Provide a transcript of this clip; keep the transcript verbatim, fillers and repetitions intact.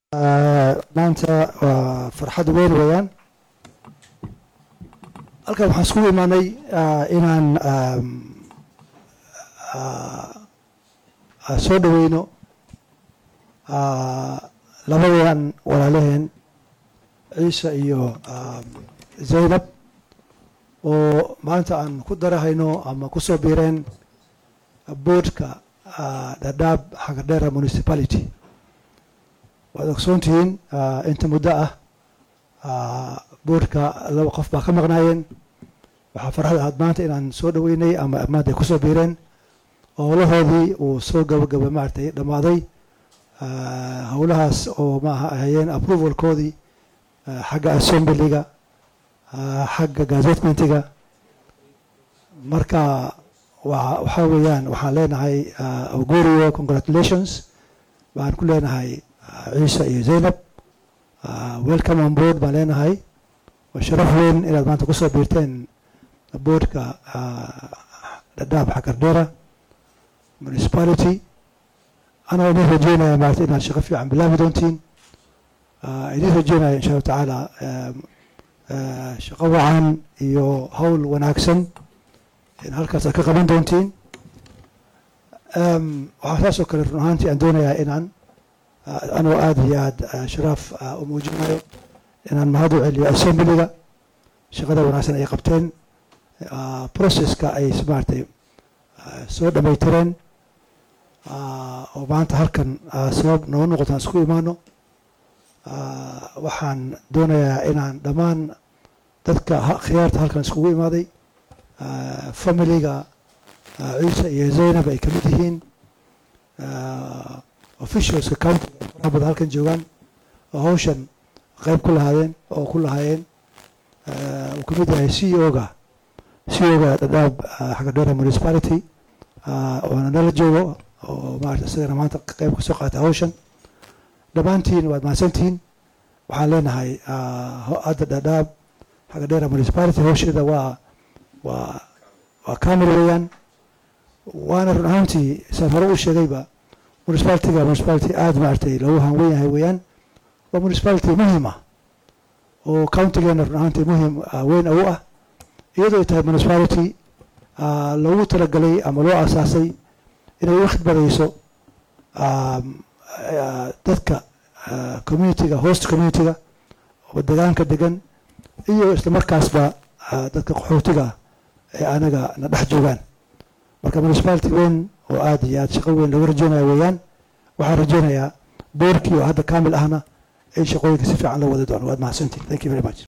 maanta waa farxad weyn weeyaan. halkan waxaan iskugu imaanay inaan soo dhaweyno labadan walaalaheen ciise iyo zaynab oo maanta aan ku darahayno ama ku soo biireen boardka Dadaab Xagadheera municipality. waad ogsoontihiin inta muddo ah boardka laba qof baa ka maqnaayeen. waxaa farxad ahaad maanta inaan soo dhaweynay ama maanta ay ku soo biireen howlahoodii uu soo gabagaba maaragtay dhammaaday. howlahaas oo maaha ahayeen approvalkoodii xagga assemblyga xagga gazetmentiga. marka waxaa weeyaan waxaan leenahay Ogurio, congratulations baan ku leenahay ciise iyo zaynab. welcome on board baan leenahay. waa sharaf weyn inaad maanta kusoo biirteen boardka Dadaab Xagadheera municipality. anaa idin rajeynaya maarata inaad shaqo fiican bilaabi doontiin. idin rajeynaya insha allahu tacaala shaqo wacan iyo howl wanaagsan in halkaas aad ka qaban doontiin. waxaa saas oo kale run ahaantii aan doonayaa inaan anoo aada iyo aada sharaaf u muujinayo inaan mahad u celiyo assemblyga shaqada wanaagsan ay qabteen. processka ay maaragtay soo dhamaytireen oo maanta halkan sabab noo noqotaan isku imaano. waxaan doonayaa inaan dhammaan dadka khiyaarta halkan iskugu imaaday familiga ciise iyo zaynab ay ka mid yihiin officialska county badan halkan joogaan oo hawshan qayb ku lahaadeen oo ku lahaayeen. uu ka mid yahay c e o-ga c e o-ga Dadaab Xagadheera municipality oona nala joogo oo maarata isagana maanta qayb ka soo qaata hawshan. dhammaantiin waad mahadsantihiin. waxaan leenahay hadda Dadaab Xagadheera municipality hawsheeda waa waa waa kamil weeyaan. waana run ahaantii saan hore u sheegayba municipalitiga municipality aada maaragtay loogu hanweyn yahay weeyaan. waa municipality muhiim ah oo countigeena run ahaantii muhiim weyn u ah, iyadoo ay tahay municipality loogu talagalay ama loo asaasay inay u khidmadayso dadka communityga host communityga oo deegaanka degan iyo isla markaasba dadka qaxootiga ee anaga na dhex joogaan. marka municipality weyn oo aada iyo aada shaqo weyn looga rajeynaya weeyaan. waxaan rajeynayaa boorkii oo hadda kaamil ahna in shaqooyinka si fiican loo wadi doono. waad mahadsantiin. thank you very much.